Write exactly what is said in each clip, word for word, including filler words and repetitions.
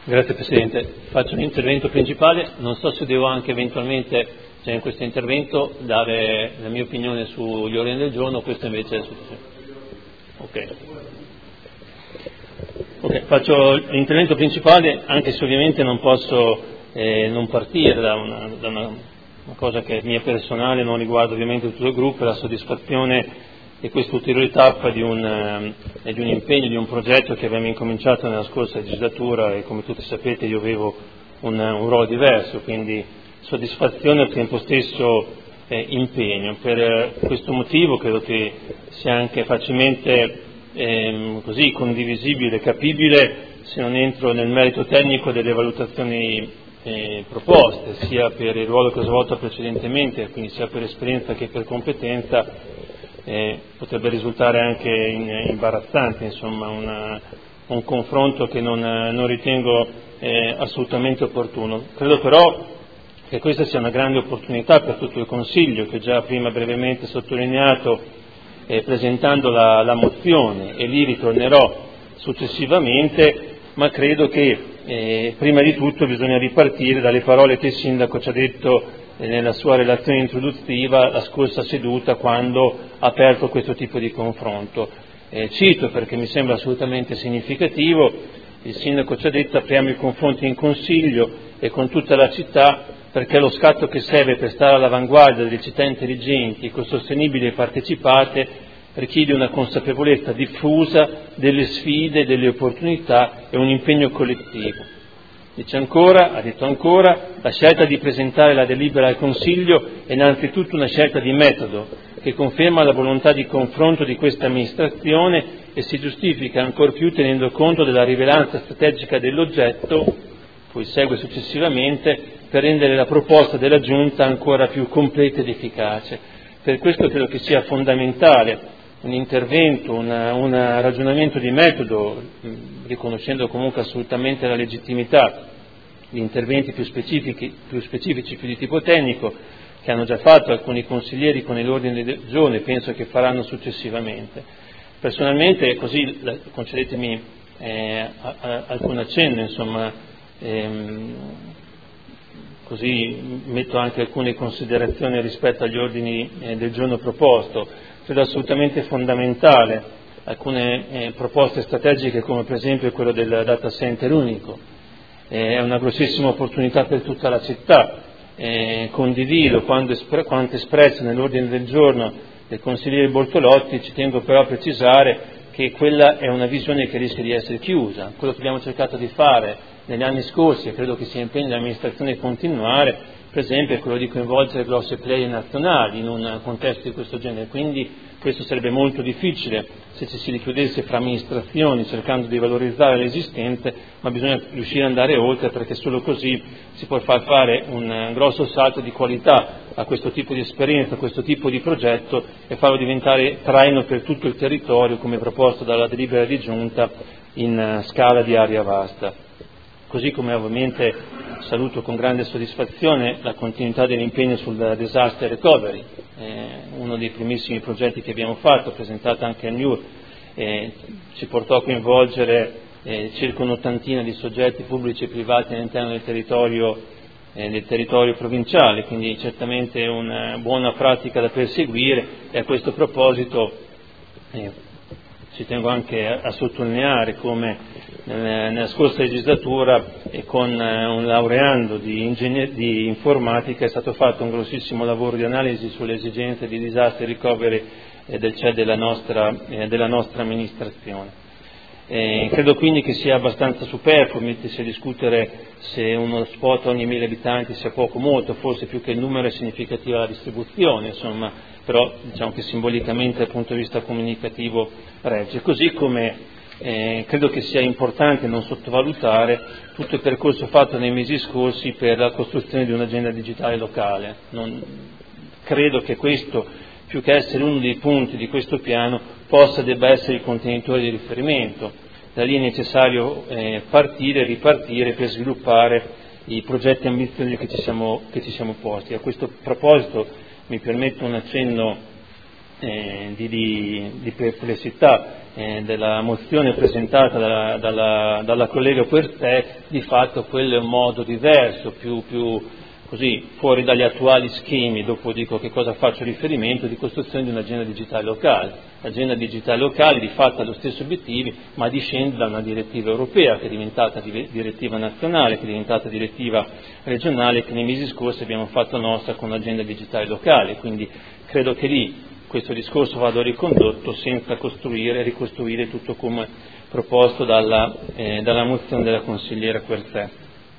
Grazie Presidente. Faccio un intervento principale, non so se devo anche eventualmente, cioè in questo intervento, dare la mia opinione sugli ordini del giorno, questo invece è ok. Ok, faccio l'intervento principale, anche se ovviamente non posso eh, non partire da, una, da una, una cosa che è mia personale, non riguarda ovviamente tutto il gruppo, la soddisfazione e questa ulteriore tappa di un, eh, di un impegno, di un progetto che abbiamo incominciato nella scorsa legislatura e come tutti sapete io avevo un, un ruolo diverso, quindi soddisfazione e al tempo stesso eh, impegno. Per eh, questo motivo credo che sia anche facilmente eh, così condivisibile, capibile, se non entro nel merito tecnico delle valutazioni eh, proposte, sia per il ruolo che ho svolto precedentemente, quindi sia per esperienza che per competenza. Eh, potrebbe risultare anche in, imbarazzante, insomma, una, un confronto che non, non ritengo eh, assolutamente opportuno. Credo però che questa sia una grande opportunità per tutto il Consiglio, che già prima brevemente sottolineato eh, presentando la, la mozione, e lì ritornerò successivamente, ma credo che eh, prima di tutto bisogna ripartire dalle parole che il Sindaco ci ha detto nella sua relazione introduttiva la scorsa seduta quando ha aperto questo tipo di confronto. Eh, cito perché mi sembra assolutamente significativo, il Sindaco ci ha detto apriamo i confronti in Consiglio e con tutta la città perché lo scatto che serve per stare all'avanguardia delle città intelligenti, ecosostenibili e partecipate richiede una consapevolezza diffusa delle sfide, delle opportunità e un impegno collettivo. Dice ancora, ha detto ancora, la scelta di presentare la delibera al Consiglio è innanzitutto una scelta di metodo che conferma la volontà di confronto di questa amministrazione e si giustifica ancor più tenendo conto della rilevanza strategica dell'oggetto, poi segue successivamente, per rendere la proposta della Giunta ancora più completa ed efficace. Per questo credo che sia fondamentale un intervento, una, un ragionamento di metodo, riconoscendo comunque assolutamente la legittimità di interventi più specifici, più specifici, più di tipo tecnico, che hanno già fatto alcuni consiglieri con il ordine del giorno e penso che faranno successivamente. Personalmente, così concedetemi eh, a, a, alcun accenno, insomma, ehm, così metto anche alcune considerazioni rispetto agli ordini eh, del giorno proposto. Credo assolutamente fondamentale alcune eh, proposte strategiche come per esempio quello del data center unico, eh, è una grossissima opportunità per tutta la città, eh, condivido quanto, espre- quanto espresso nell'ordine del giorno del consigliere Bortolotti, ci tengo però a precisare che quella è una visione che rischia di essere chiusa. Quello che abbiamo cercato di fare negli anni scorsi e credo che sia impegno dell'amministrazione a continuare, per esempio è quello di coinvolgere grosse player nazionali in un contesto di questo genere, quindi questo sarebbe molto difficile se ci si richiudesse fra amministrazioni cercando di valorizzare l'esistente, ma bisogna riuscire ad andare oltre perché solo così si può far fare un grosso salto di qualità a questo tipo di esperienza, a questo tipo di progetto e farlo diventare traino per tutto il territorio come proposto dalla delibera di giunta in scala di area vasta. Così come ovviamente saluto con grande soddisfazione la continuità dell'impegno sul disaster recovery, eh, uno dei primissimi progetti che abbiamo fatto, presentato anche al N I U R, eh, ci portò a coinvolgere eh, circa un'ottantina di soggetti pubblici e privati all'interno del territorio, eh, del territorio provinciale, quindi certamente una buona pratica da perseguire e a questo proposito eh, ci tengo anche a, a sottolineare come nella scorsa legislatura e con un laureando di, ingegner- di informatica è stato fatto un grossissimo lavoro di analisi sulle esigenze di disaster recovery eh, del C E D della nostra, eh, della nostra amministrazione. Eh, credo quindi che sia abbastanza superfluo mettersi a discutere se uno spot ogni mille abitanti sia poco o molto, forse più che il numero è significativa la distribuzione, insomma, però diciamo che simbolicamente dal punto di vista comunicativo regge, così come Eh, credo che sia importante non sottovalutare tutto il percorso fatto nei mesi scorsi per la costruzione di un'agenda digitale locale. Non, credo che questo, più che essere uno dei punti di questo piano, possa e debba essere il contenitore di riferimento. Da lì è necessario eh, partire e ripartire per sviluppare i progetti ambiziosi che ci siamo, che ci siamo posti. A questo proposito mi permetto un accenno eh, di, di, di perplessità eh, della mozione presentata dalla, dalla, dalla collega Puertè, di fatto quello è un modo diverso, più, più così fuori dagli attuali schemi, dopo dico che cosa faccio riferimento, di costruzione di un'agenda digitale locale. L'agenda digitale locale di fatto ha lo stesso obiettivi, ma discende da una direttiva europea che è diventata direttiva nazionale, che è diventata direttiva regionale, che nei mesi scorsi abbiamo fatto nostra con l'agenda digitale locale, quindi credo che lì questo discorso vada ricondotto senza costruire e ricostruire tutto come proposto dalla, eh, dalla mozione della consigliera Puertè.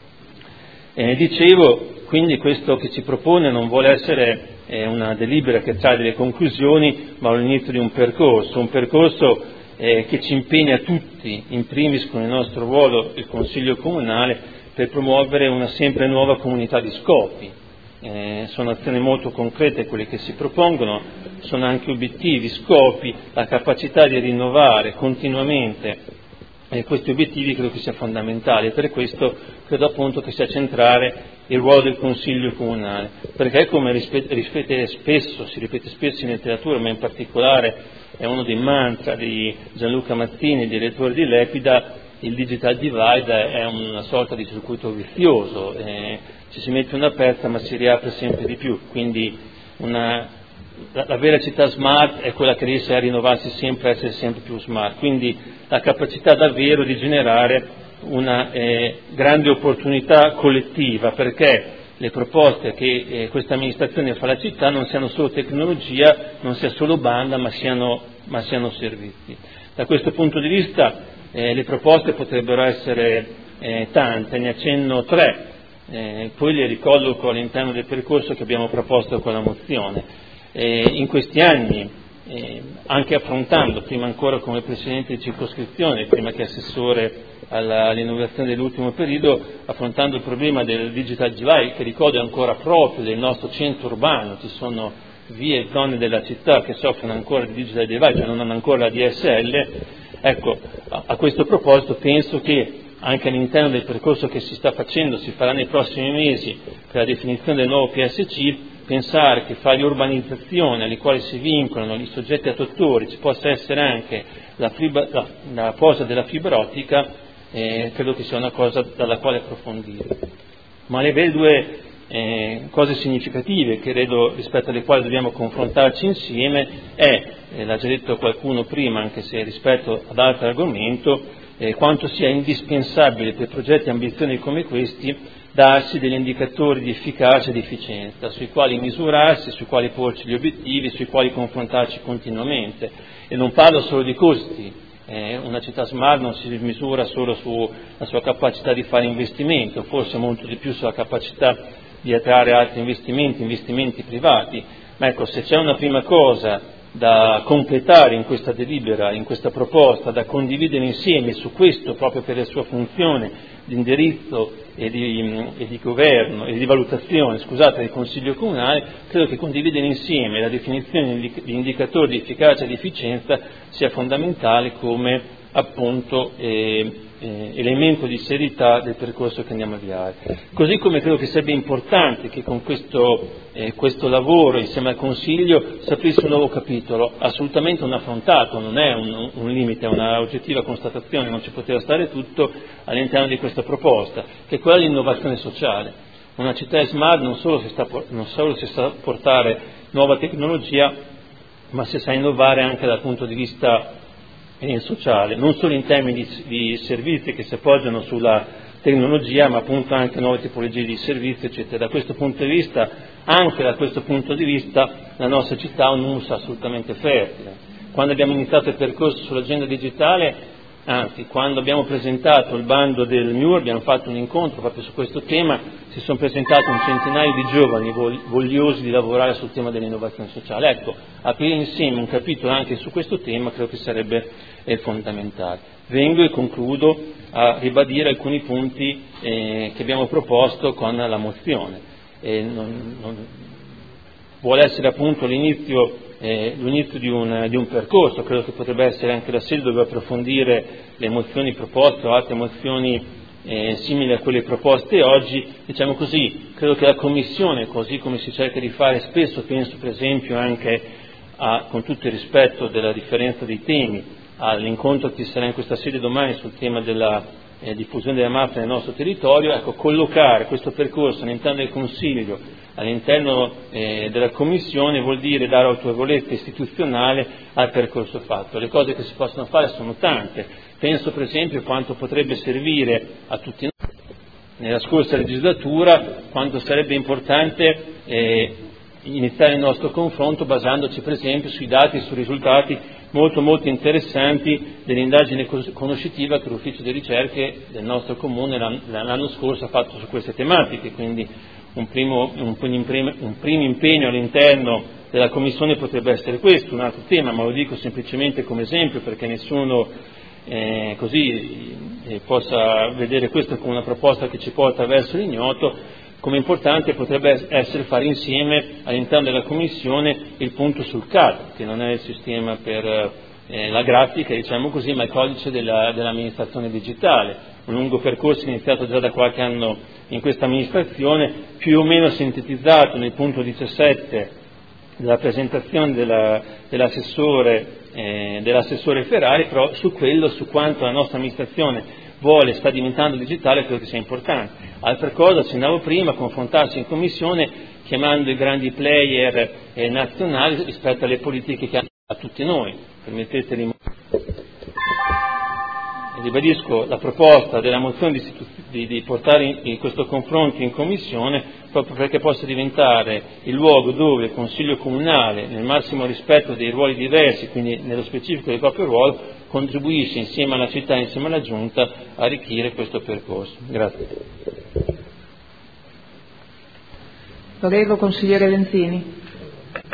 Eh, dicevo, quindi questo che ci propone non vuole essere eh, una delibera che trae delle conclusioni, ma l'inizio di un percorso, un percorso eh, che ci impegna tutti, in primis con il nostro ruolo, il Consiglio Comunale, per promuovere una sempre nuova comunità di scopi. Eh, sono azioni molto concrete quelle che si propongono, sono anche obiettivi, scopi, la capacità di rinnovare continuamente e questi obiettivi credo che sia fondamentale, per questo credo appunto che sia centrale il ruolo del Consiglio Comunale, perché come ripete spesso, si ripete spesso in letteratura, ma in particolare è uno dei mantra di Gianluca Mazzini, direttore di Lepida, il digital divide è una sorta di circuito vizioso, eh, ci si mette una pezza ma si riapre sempre di più, quindi una La, la vera città smart è quella che riesce a rinnovarsi sempre, a essere sempre più smart, quindi la capacità davvero di generare una eh, grande opportunità collettiva, perché le proposte che eh, questa amministrazione fa alla città non siano solo tecnologia, non sia solo banda, ma siano, ma siano servizi. Da questo punto di vista eh, le proposte potrebbero essere eh, tante, ne accenno tre, eh, poi le ricolloco all'interno del percorso che abbiamo proposto con la mozione. Eh, in questi anni, eh, anche affrontando, prima ancora come Presidente di circoscrizione, prima che Assessore alla, all'innovazione dell'ultimo periodo, affrontando il problema del digital divide, che ricordo è ancora proprio del nostro centro urbano, ci sono vie e zone della città che soffrono ancora di digital divide, cioè non hanno ancora la D S L, ecco, a, a questo proposito penso che anche all'interno del percorso che si sta facendo, si farà nei prossimi mesi per la definizione del nuovo P S C, pensare che fra le urbanizzazioni alle quali si vincolano i soggetti attuatori ci possa essere anche la, fibra, la, la posa della fibra ottica, eh, credo che sia una cosa dalla quale approfondire. Ma le vere due eh, cose significative, che credo rispetto alle quali dobbiamo confrontarci insieme, è, eh, l'ha già detto qualcuno prima, anche se rispetto ad altro argomento, eh, quanto sia indispensabile per progetti ambiziosi come questi darsi degli indicatori di efficacia e di efficienza, sui quali misurarsi, sui quali porci gli obiettivi, sui quali confrontarci continuamente. E non parlo solo di costi, eh, una città smart non si misura solo sulla sua capacità di fare investimento, forse molto di più sulla capacità di attrarre altri investimenti, investimenti privati, ma ecco, se c'è una prima cosa da completare in questa delibera, in questa proposta, da condividere insieme su questo proprio per la sua funzione di indirizzo e di, e di governo e di valutazione, scusate, del Consiglio Comunale, credo che condividere insieme la definizione di indicatori di efficacia e di efficienza sia fondamentale come appunto eh, eh, elemento di serietà del percorso che andiamo a avviare. Così come credo che sarebbe importante che con questo, eh, questo lavoro insieme al Consiglio si aprisse un nuovo capitolo, assolutamente non affrontato, non è un, un limite, è una oggettiva constatazione, non ci poteva stare tutto all'interno di questa proposta, che è quella dell'innovazione sociale. Una città smart non solo si sta, non solo si sa portare nuova tecnologia, ma si sa innovare anche dal punto di vista e sociale, non solo in termini di, di servizi che si appoggiano sulla tecnologia, ma appunto anche nuove tipologie di servizi, eccetera. Da questo punto di vista, anche da questo punto di vista, la nostra città ha un humus assolutamente fertile. Quando abbiamo iniziato il percorso sull'agenda digitale, anzi, quando abbiamo presentato il bando del M I U R, abbiamo fatto un incontro proprio su questo tema, si sono presentati un centinaio di giovani vogliosi di lavorare sul tema dell'innovazione sociale. Ecco, aprire insieme un capitolo anche su questo tema credo che sarebbe eh, fondamentale. Vengo e concludo a ribadire alcuni punti eh, che abbiamo proposto con la mozione. Eh, non, non, vuole essere appunto l'inizio Eh, l'inizio di un, di un percorso, credo che potrebbe essere anche la sede dove approfondire le mozioni proposte o altre mozioni eh, simili a quelle proposte oggi. Diciamo così, credo che la Commissione, così come si cerca di fare spesso, penso per esempio anche a, con tutto il rispetto della differenza dei temi, all'incontro che ci sarà in questa sede domani sul tema della eh, diffusione della mafia nel nostro territorio, ecco, collocare questo percorso all'interno del Consiglio, all'interno eh, della Commissione, vuol dire dare autorevolezza istituzionale al percorso fatto. Le cose che si possono fare sono tante, penso per esempio quanto potrebbe servire a tutti noi nella scorsa legislatura, quanto sarebbe importante eh, iniziare il nostro confronto basandoci per esempio sui dati e sui risultati molto molto interessanti dell'indagine conoscitiva che l'ufficio di ricerche del nostro comune l'anno scorso ha fatto su queste tematiche, quindi un primo, un, un primo impegno all'interno della Commissione potrebbe essere questo. Un altro tema, ma lo dico semplicemente come esempio perché nessuno eh, così eh, possa vedere questo come una proposta che ci porta verso l'ignoto, come importante potrebbe essere fare insieme all'interno della Commissione il punto sul C A D, che non è il sistema per eh, la grafica, diciamo così, ma il codice della, dell'amministrazione digitale, un lungo percorso iniziato già da qualche anno in questa amministrazione, più o meno sintetizzato nel punto diciassette della presentazione della, dell'assessore, eh, dell'assessore Ferrari, però su quello, su quanto la nostra amministrazione vuole, sta diventando digitale, credo che sia importante. Altra cosa, accennavo prima, confrontarsi in Commissione chiamando i grandi player eh, nazionali rispetto alle politiche che hanno a tutti noi. Permettetemi, ribadisco la proposta della mozione di, di, di portare in, in questo confronto in Commissione proprio perché possa diventare il luogo dove il Consiglio Comunale, nel massimo rispetto dei ruoli diversi, quindi nello specifico del proprio ruolo, contribuisce insieme alla città e insieme alla Giunta a arricchire questo percorso. Grazie. Prego, consigliere Lenzini.